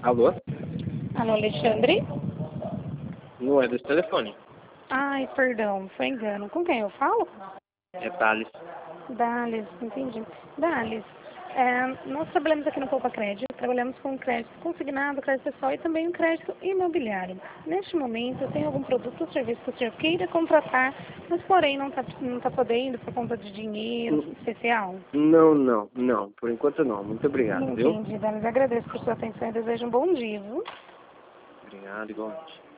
Alô? Alô, Alexandre? Não é desse telefone. Ai, perdão, foi engano. Com quem eu falo? É Thales. Dales, entendi. Dales, nós trabalhamos aqui no Poupa Crédito, trabalhamos com crédito consignado, crédito pessoal e também um crédito imobiliário. Neste momento, tem algum produto ou serviço que o senhor queira contratar, mas porém não tá podendo por conta de dinheiro especial? Não. Por enquanto não. Muito obrigado, viu? Entendi, Dales. Agradeço por sua atenção e desejo um bom dia, viu? Obrigado, igualmente.